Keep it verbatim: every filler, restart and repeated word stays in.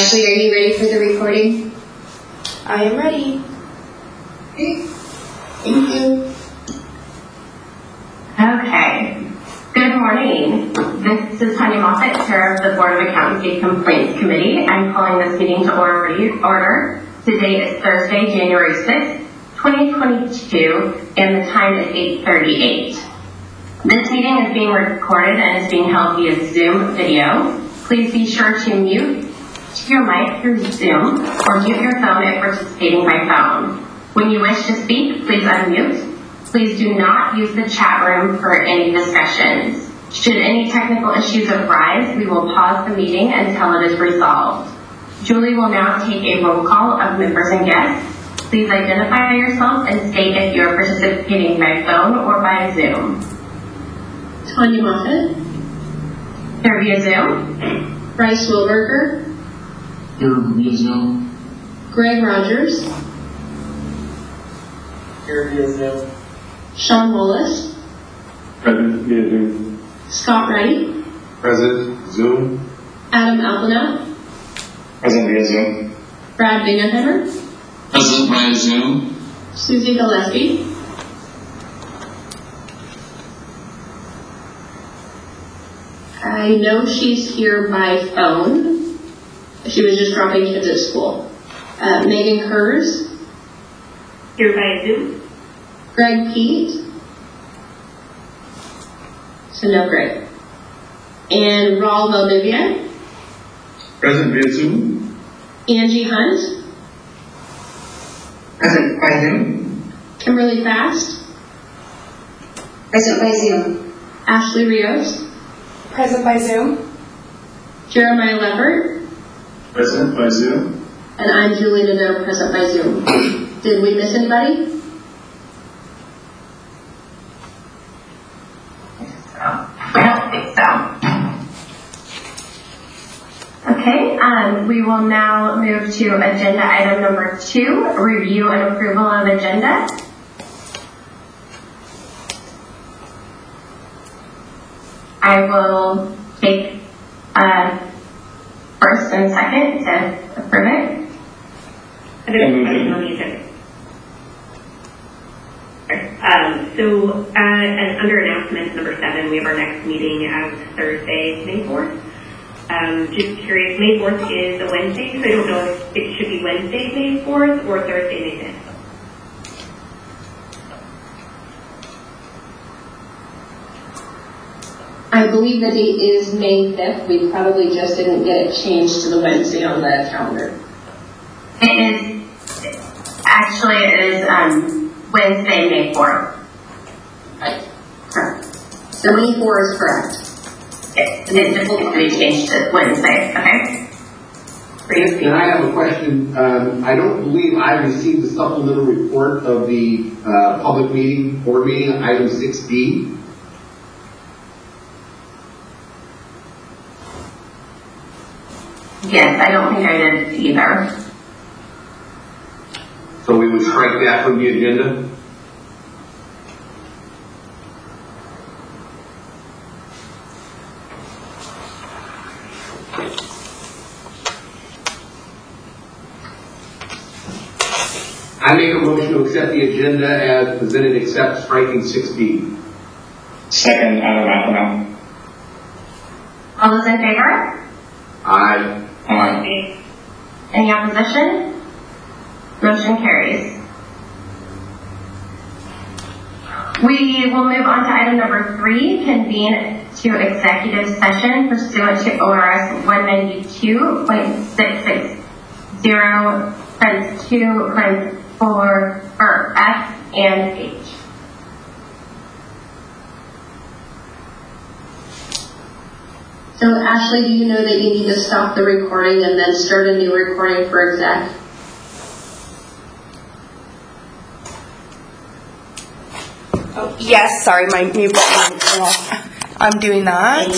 Ashley, are you ready for the recording? I am ready. Okay. Thank you. Okay. Good morning. This is Tanya Moffett, Chair of the Board of Accountancy Complaints Committee. I'm calling this meeting to order. Today is Thursday, January sixth, twenty twenty-two, and the time is eight thirty-eight. This meeting is being recorded and is being held via Zoom video. Please be sure to mute your mic through Zoom or mute your phone if participating by phone. When you wish to speak, please unmute. Please do not use the chat room for any discussions. Should any technical issues arise, we will pause the meeting until it is resolved. Julie will now take a roll call of members and guests. Please identify yourself and state if you are participating by phone or by Zoom. Tanya Moffett. Here via Zoom. Bryce Wilberger. Here via Zoom. Greg Rogers. Here via Zoom. Sean Wallace. Present via Zoom. Scott Wright. Present Zoom. Adam Alpana. Present via Zoom. Brad Bingenheimer. Present via Zoom. Susie Gillespie. I know she's here by phone. She was just dropping kids at school. Uh, Megan Kurz. Here by Zoom. Greg Pete. So no Greg. And Raul Valdivia. Present via Zoom. Angie Hunt. Present by Zoom. Kimberly Fast. Present by Zoom. Ashley Rios. Present by Zoom. Jeremiah Leppert. Present by Zoom. And I'm Julie Nadeau, present by Zoom. Did we miss anybody? I don't think so. Okay, um, we will now move to agenda item number two, review and approval of agenda. I will take uh, first and second to approve it. I have a question on the agenda. Um, so, uh, and under announcements number seven, we have our next meeting as Thursday, May fourth. Um, just curious, May fourth is a Wednesday, so I don't know if it should be Wednesday, May fourth, or Thursday, May fifth. I believe the date is May fifth. We probably just didn't get it changed to the Wednesday on the calendar. It is, actually it is um, Wednesday, May fourth. Right. Correct. So May fourth is correct. It, it just needs to be changed to Wednesday, okay? For you. And I have a question. Um, I don't believe I received the supplemental report of the uh, public meeting, board meeting, item six B. Yes, I don't think I did either. So we would strike that from the agenda? I make a motion to accept the agenda as presented except striking six B. Second, Adam Alpana. All those in favor? Aye. Aye. Any opposition? Motion carries. We will move on to item number three, convene to executive session pursuant to O R S one ninety-two point six six zero, friends two, friends four, or F and H. So Ashley, do you know that you need to stop the recording and then start a new recording for exec? Oh, yes, sorry, my mute button went off. I'm doing that.